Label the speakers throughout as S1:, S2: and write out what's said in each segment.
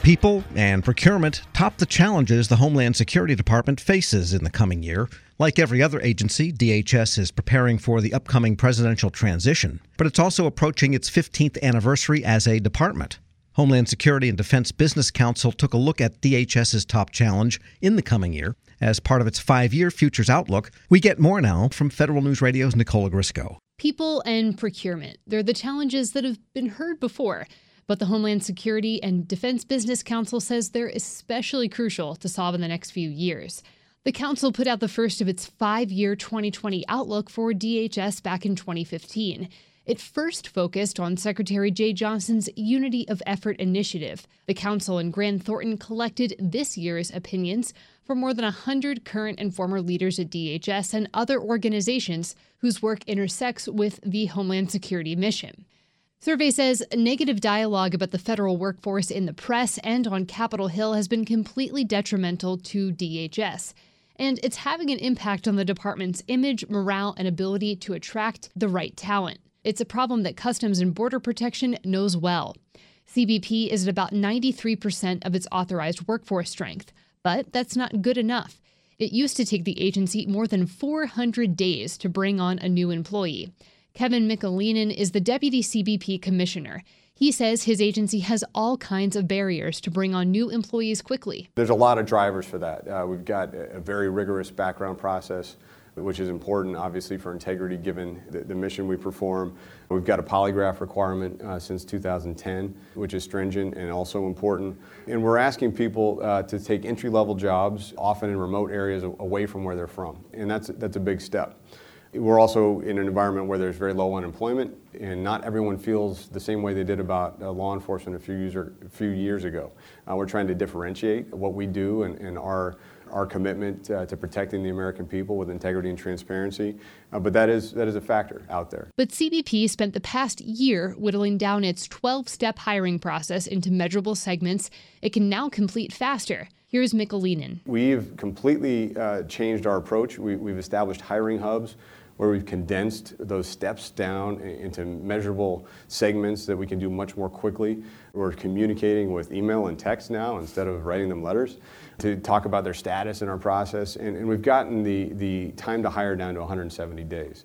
S1: People and procurement top the challenges the Homeland Security Department faces in the coming year. Like every other agency, DHS is preparing for the upcoming presidential transition, but it's also approaching its 15th anniversary as a department. Homeland Security and Defense Business Council took a look at DHS's top challenge in the coming year as part of its 5-year Futures Outlook. We get more now from Federal News Radio's Nicola Grisco.
S2: People and procurement. They're the challenges that have been heard before. But the Homeland Security and Defense Business Council says they're especially crucial to solve in the next few years. The council put out the first of its 5-year 2020 outlook for DHS back in 2015. It first focused on Secretary Jeh Johnson's Unity of Effort initiative. The council in Grant Thornton collected this year's opinions from more than 100 current and former leaders at DHS and other organizations whose work intersects with the Homeland Security mission. Survey says negative dialogue about the federal workforce in the press and on Capitol Hill has been completely detrimental to DHS, and it's having an impact on the department's image, morale, and ability to attract the right talent. It's a problem that Customs and Border Protection knows well. CBP is at about 93% of its authorized workforce strength, but that's not good enough. It used to take the agency more than 400 days to bring on a new employee. Kevin Mikkelinen is the Deputy CBP Commissioner. He says his agency has all kinds of barriers to bring on new employees quickly.
S3: There's a lot of drivers for that. We've got a very rigorous background process, which is important, obviously, for integrity given the mission we perform. We've got a polygraph requirement since 2010, which is stringent and also important. And we're asking people to take entry-level jobs, often in remote areas away from where they're from. And that's a big step. We're also in an environment where there's very low unemployment, and not everyone feels the same way they did about law enforcement a few years ago. We're trying to differentiate what we do and our commitment to protecting the American people with integrity and transparency, but that is a factor out there.
S2: But CBP spent the past year whittling down its 12-step hiring process into measurable segments it can now complete faster. Here's Mikkelinen.
S3: We've completely changed our approach. We've established hiring hubs where we've condensed those steps down into measurable segments that we can do much more quickly. We're communicating with email and text now instead of writing them letters to talk about their status in our process. And we've gotten the time to hire down to 170 days.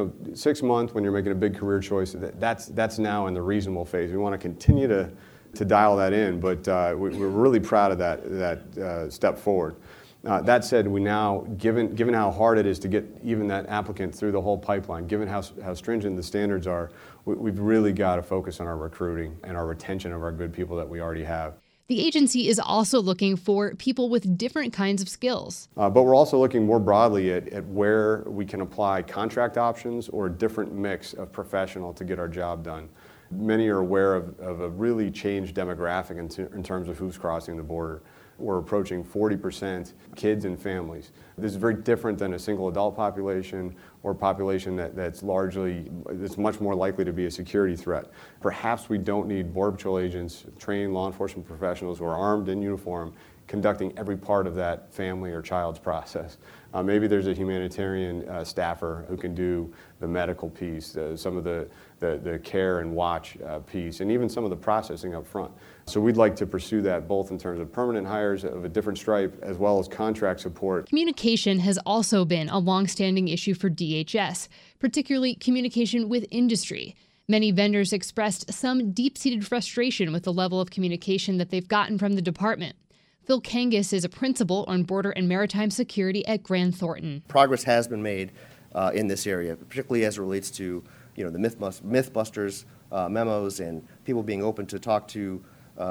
S3: 6 months when you're making a big career choice, that's now in the reasonable phase. We want to continue to dial that in, but we're really proud of that step forward. That said, we now, given how hard it is to get even that applicant through the whole pipeline, given how stringent the standards are, we've really got to focus on our recruiting and our retention of our good people that we already have.
S2: The agency is also looking for people with different kinds of skills.
S3: But we're also looking more broadly at where we can apply contract options or a different mix of professional to get our job done. Many are aware of a really changed demographic in terms of who's crossing the border. We're approaching 40% kids and families. This is very different than a single adult population or population that's much more likely to be a security threat. Perhaps we don't need Border Patrol agents, trained law enforcement professionals who are armed in uniform, conducting every part of that family or child's process. Maybe there's a humanitarian staffer who can do the medical piece, some of the care and watch piece, and even some of the processing up front. So we'd like to pursue that both in terms of permanent hires of a different stripe as well as contract support.
S2: Communication has also been a longstanding issue for DHS, particularly communication with industry. Many vendors expressed some deep-seated frustration with the level of communication that they've gotten from the department. Phil Kangas is a principal on border and maritime security at Grant Thornton.
S4: Progress has been made in this area, particularly as it relates to the Mythbusters memos and people being open to talk to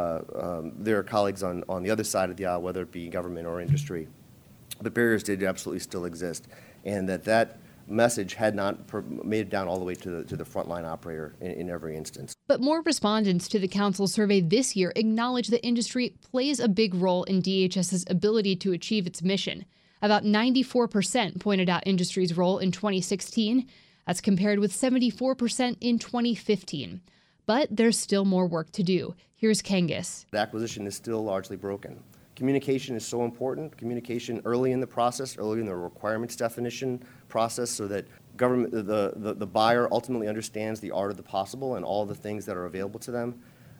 S4: their colleagues on the other side of the aisle, whether it be government or industry. The barriers did absolutely still exist, and that message had not made it down all the way to the frontline operator in every instance.
S2: But more respondents to the council survey this year acknowledge that industry plays a big role in DHS's ability to achieve its mission. About 94% pointed out industry's role in 2016. That's compared with 74% in 2015. But there's still more work to do. Here's Kangas.
S4: The acquisition is still largely broken. Communication is so important. Communication early in the process, early in the requirements definition process, so that the buyer ultimately understands the art of the possible and all the things that are available to them.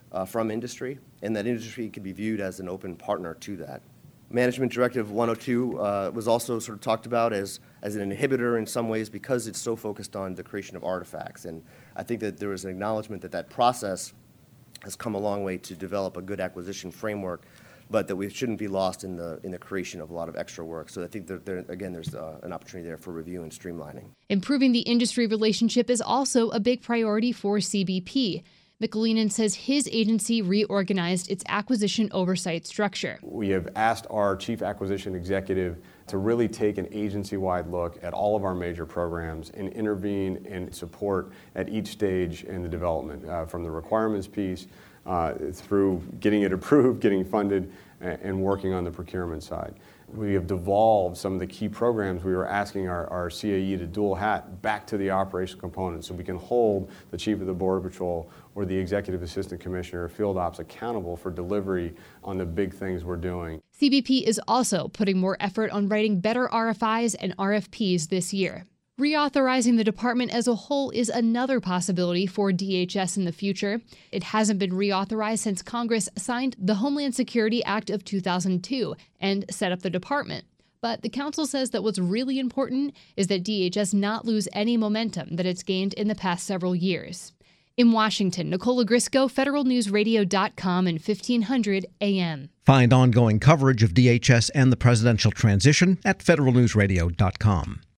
S4: from industry, and that industry could be viewed as an open partner to that. Management Directive 102 was also sort of talked about as an inhibitor in some ways because it's so focused on the creation of artifacts. And I think that there was an acknowledgement that that process has come a long way to develop a good acquisition framework, but that we shouldn't be lost in the creation of a lot of extra work. So I think that there's an opportunity there for review and streamlining.
S2: Improving the industry relationship is also a big priority for CBP. Mikulinin says his agency reorganized its acquisition oversight structure.
S3: We have asked our chief acquisition executive to really take an agency-wide look at all of our major programs and intervene and support at each stage in the development, from the requirements piece through getting it approved, getting funded, and working on the procurement side. We have devolved some of the key programs we were asking our CAE to dual hat back to the operational component so we can hold the Chief of the Border Patrol or the Executive Assistant Commissioner of Field Ops accountable for delivery on the big things we're doing.
S2: CBP is also putting more effort on writing better RFIs and RFPs this year. Reauthorizing the department as a whole is another possibility for DHS in the future. It hasn't been reauthorized since Congress signed the Homeland Security Act of 2002 and set up the department. But the council says that what's really important is that DHS not lose any momentum that it's gained in the past several years. In Washington, Nicola Grisco, federalnewsradio.com and 1500 AM.
S1: Find ongoing coverage of DHS and the presidential transition at federalnewsradio.com.